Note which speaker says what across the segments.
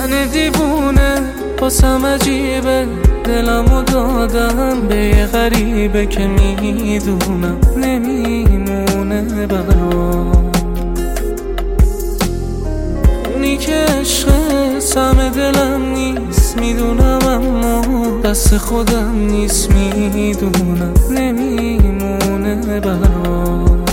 Speaker 1: من دیوونه باسم عجیبه، دلمو دادم به یه غریبه که میدونم نمیمونه برام. اونی که عشق سم دلم نیست میدونم، اما دست خودم نیست میدونم نمیمونه برام.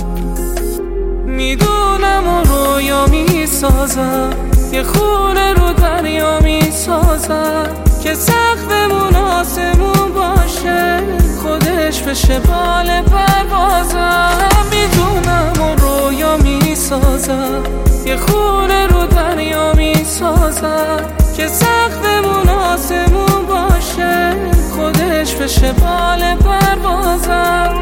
Speaker 1: میدونم و رویا میسازم، یه خونه رو دریا میسازم که سقفمون آسمون باشه، خودش بشه بال پروازم. میدونم و رویا میسازم، یه خونه رو دریا میسازم که سقفمون آسمون باشه، خودش بشه بال پروازم.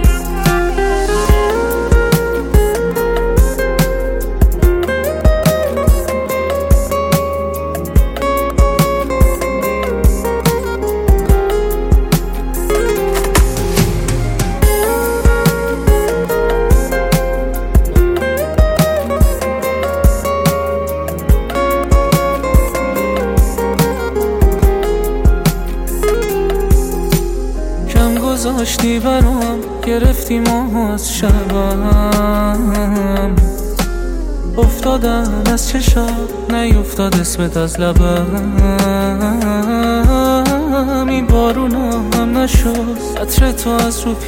Speaker 1: گذاشتی برام، گرفتی ما از شبم، افتادم از چشات نیفتاد اسمت از لبم. این بارونا هم نشد عطر تو از رو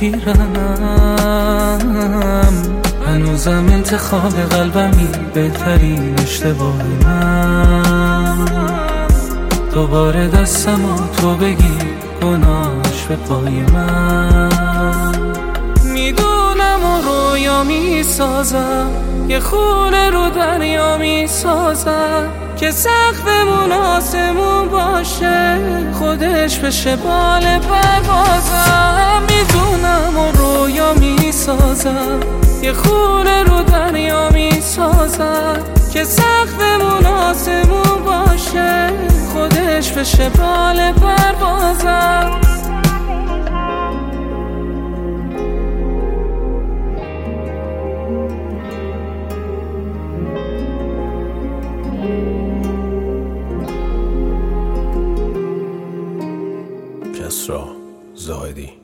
Speaker 1: پیرنم، هنوزم انتخاب قلبمی بهترین اشتباه من. دوباره دستمو تو بگی گناهش به پای من. میدونم و رویا میسازم، یه خونه رو دریا میسازم که سقفمون آسمون باشه، خودش بشه بال پروازم. میدونم و رویا میسازم، یه خونه رو دریا میسازم که سقفمون آسمون باشه، خودش بشه بال پروازم.
Speaker 2: کسری زاهدی.